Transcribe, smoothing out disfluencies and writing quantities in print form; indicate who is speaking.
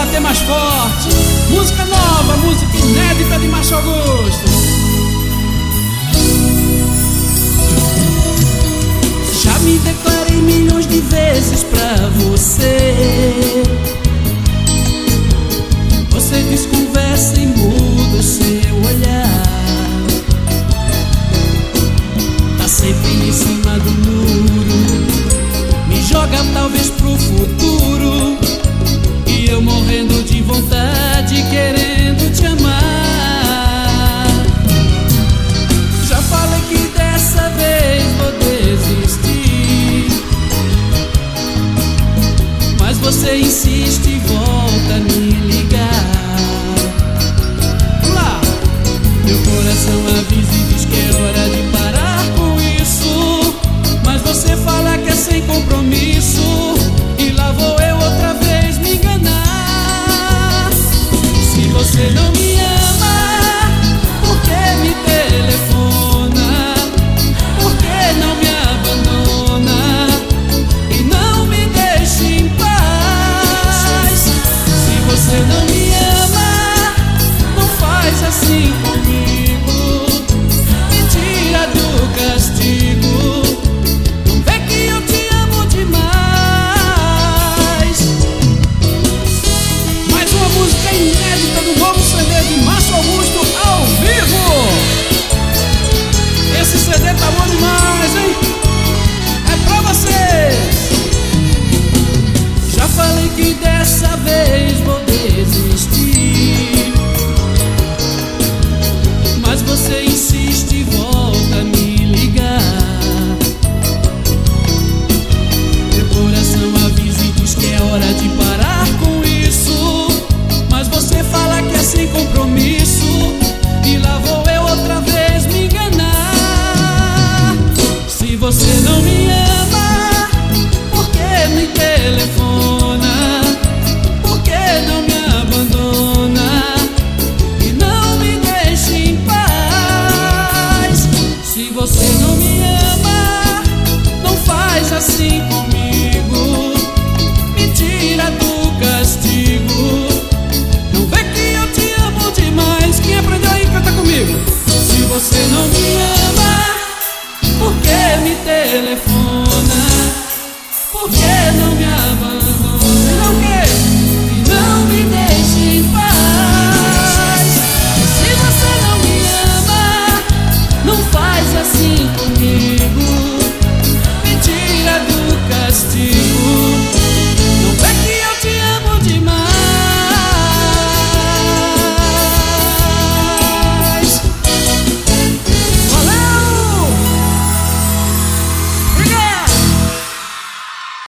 Speaker 1: bater mais forte. Música nova, música inédita de Márcio Augusto. Já me declarei milhões de vezes pra você. Você desconversa e muda o seu olhar. Tá sempre em cima do muro, me joga talvez pro futuro, e eu morrendo de vontade, querendo te amar. Já falei que dessa vez vou desistir, mas você insiste e volta a me ligar. Lá, meu coração avisa e diz que é hora de parar com isso, mas você fala que é sem compromisso.